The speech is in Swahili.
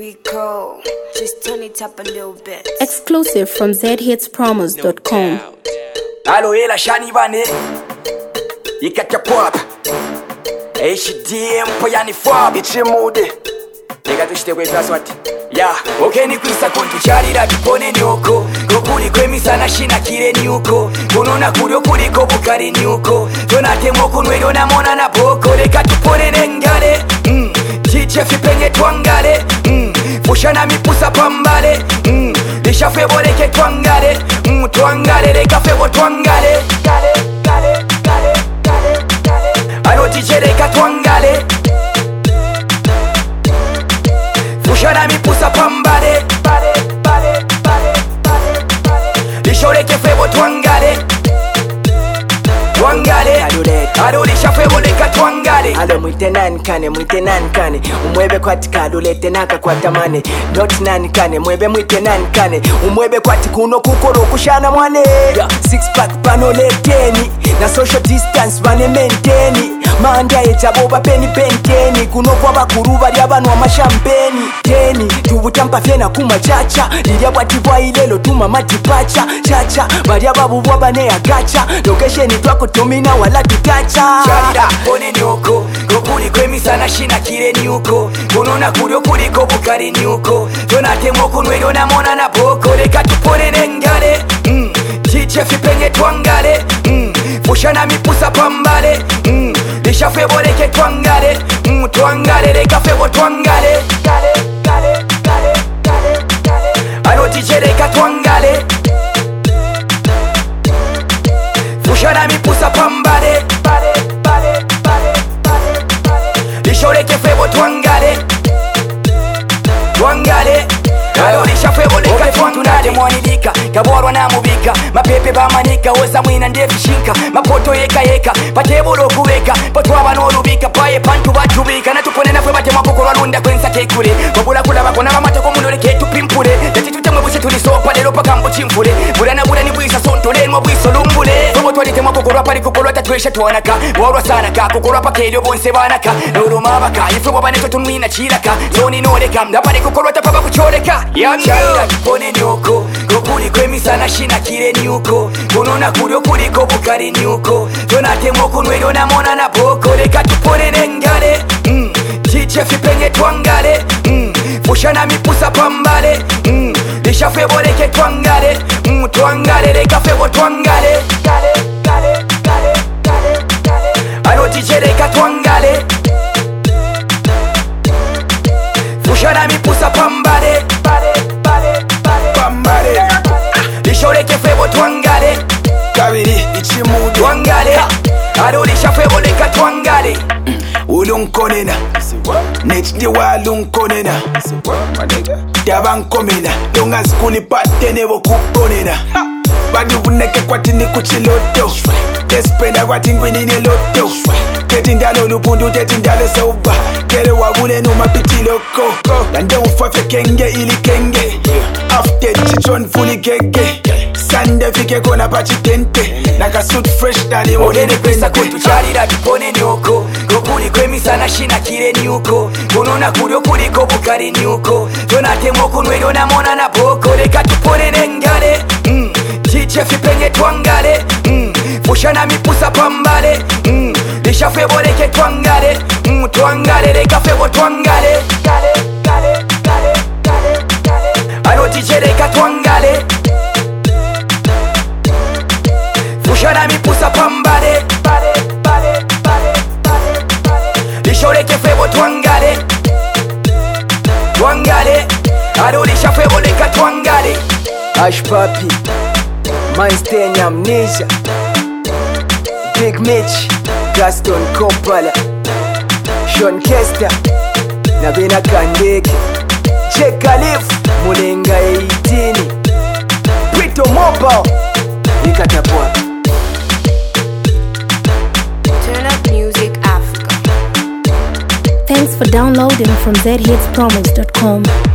we go. Just turn it up a little bit. Exclusive from zhitspromos.com. Allo ela shani bane ikatya pop HDM poyani fab ichimude Lega tushite kwe password ya okay ni kwisa kontu charira tupone nyoko kokuli kwemisana shina kire nyuko kunona kuryo kuliko bukari nyuko tonatemo kunwero na mona na boko leka tupone nengale chiche fipenye twangale fushana mipusa pambale lishafe boleke twangale twangale leka febo twangale alo chiche leka twangale fushana mipusa pambale lishoreke febo twangale twangale alo lishafe boleka twangale alo mwite nankane umwebe kwatika alulete naka kwa tamane not nankane mwebe mwite nankane umwebe kwati kuno kukoro kushana mwane yeah. Six pack pano leteni na social distance bane maintaini manda etaboba peni penteni kuno kwa bakuru bali abantu amashampeni teni tubutampa fyena kuma chacha lilya bwatibwa ilelo tuma matipacha chacha bali ababubwa bane agacha location twako tumina wala tutacha charira pone nyoko kokuli kwemisana shina kire nyuko kunona kuryo kuliko bukari nyuko tonatemo kunwero na mona na boko leka tupone nengale chiche fipenye twangale fushana mipusa pambale lishafe boleke twangale twangale leka febo twangale alo chiche leka twangale fushana mipusa pambale lishoreke febo twangale twangale alo lishafe boleka twangale mwanilika kaborwa na mubika mapepe bamanika oza mwina ndefishinka mapoto yeka patebolo kubeka potwaba n'olubika paye pantu batubika natupone nafwe bate makokolo alunda kwensa kekule babula kulaba kona bamateko munoleke tupimpule yatitutemwe buse tulisopa lero paka mbuchimpule bulana bulani bwisa sontolenwa bwiso lumbule bobo twalite makokolo apali kokolo tatwesha twanaka borwa sanaka kokolo pakelyo bonse banaka n'olumabaka ifwe bobaneto tunwina chiraka zoni noleka ndapali kokolo tapaba kucholeka yamchaira tupone nyoko kokuli kwemisana shina kire nyuko kunona kuryo kuliko bukari nyuko tonatemo kunwero na mona na boko leka tupone nengale chiche fipenye twangale fushana mipusa pambale lishafe boleke twangale twangale leka febo twangale alo chiche leka twangale fushana mipusa pambale lishoreke febo twangale kabiri ichimudu twangale alo lishafe boleka twangale ulunkonena nechdi walunkonena dabankomena dongaskuli patene bokukonena baduvuneke kwati nikuchiloto tespenda kwati ngwinine loto tetindalo lupundu tetindalo soba kele wabule numapitiloko lande ufafe kenge ili kenge after chichon fuli kege sande fike kona pachitente naka suit fresh dali olene pesa kontu charira tupone nyoko kokuli kwemisana shina kire nyuko kunona kuryo kuliko bukari nyuko tonatemo kunwero na mona na boko leka tupone nengale chiche fipenye twangale fushana mipusa pambale lishafe boleke twangale twangale leka febo twangale alo chiche leka twangale fushana mipusa pambale lishoreke febo twangale twangale alo lishafe boleka twangale Ash Papi Mainstain Amnesia Big Mitch Gaston Kopala Sean Kester Nabina Kandeke Che Khalif Mulenga 18 Brito Mobile Nikatapwa Turn up music Africa. Thanks for downloading from zhitspromos.com.